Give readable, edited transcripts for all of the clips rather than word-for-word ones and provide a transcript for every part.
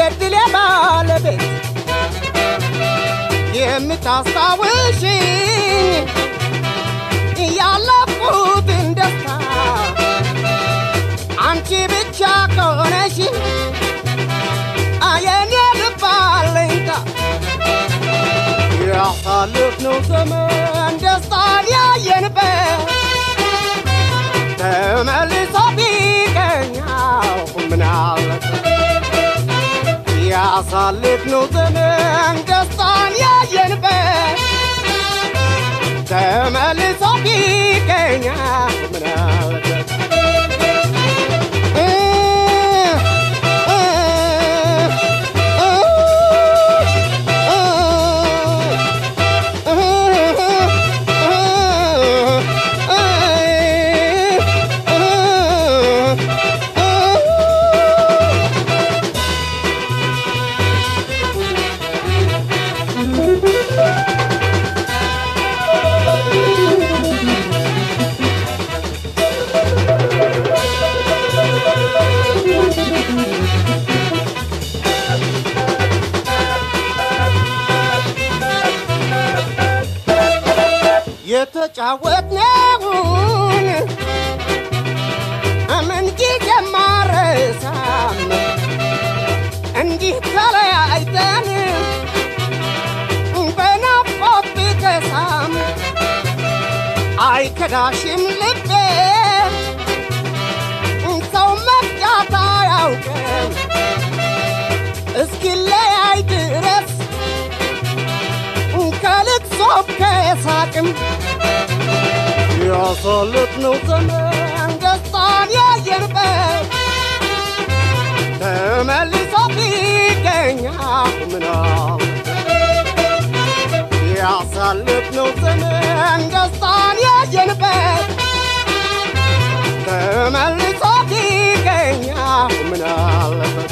የድል ባለቤት የምታስታውሽኝ ያለፉትን ደስታ አንቺ ብቻ ከሆነሽ የኔ ልብ አለኝታ ያሳለፍነው ዘመን ደስታን ያየንበት ተመልሶ ቢገኛው ምን አለበት ያሳለፍነው ዘመን ደስታን ያየንበት ተመልሶ ቢገኛው ምን አለበት የተጫወትነውን ምን ጊዜ ማረሳም እንዲህ ተለያይተን በናፍቆት ብከሳም አይከዳሽም ልቤ ሰው መፍጃት አያውቅም እስኪለያይ ድረስ ከልቅሶ ከሳቅም ያሳለፍነው ዘመን ደስታን ያየንበት ተመልሶ ቢገኛው ምን አለበት ያሳለፍነው ዘመን ደስታን ያየንበት ተመልሶ ቢገኛው ምን አለበት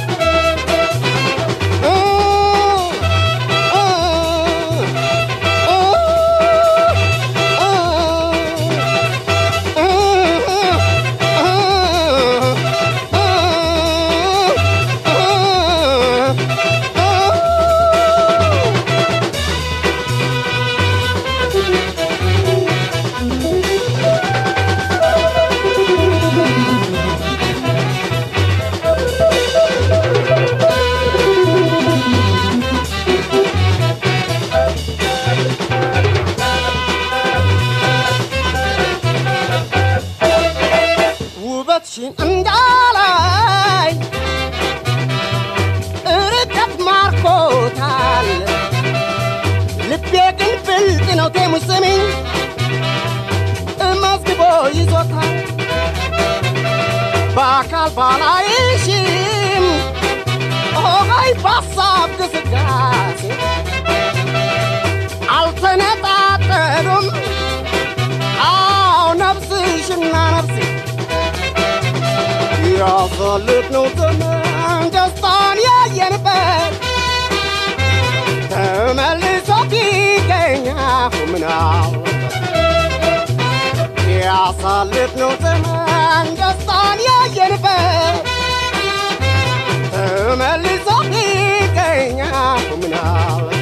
እንዳላይ ርቀት ማርኮታል ልቤ ግን ብልጥ ነው ቴሙሽ ስሚኝ መዝግቦ ይዞታል በአካል ባላይሽም ሆይ በሀሳብ ግስጋሴ አልተነጣጠሉም አዎ ነፍስሽና ነፍሴ ያሳለፍነው ዘመን ደስታን ያየንበት ተመልሶ ቢገኛው ምን አለበት ያሳለፍነው ዘመን ደስታን ያየንበት ተመልሶ ቢገኛው ምን አለበት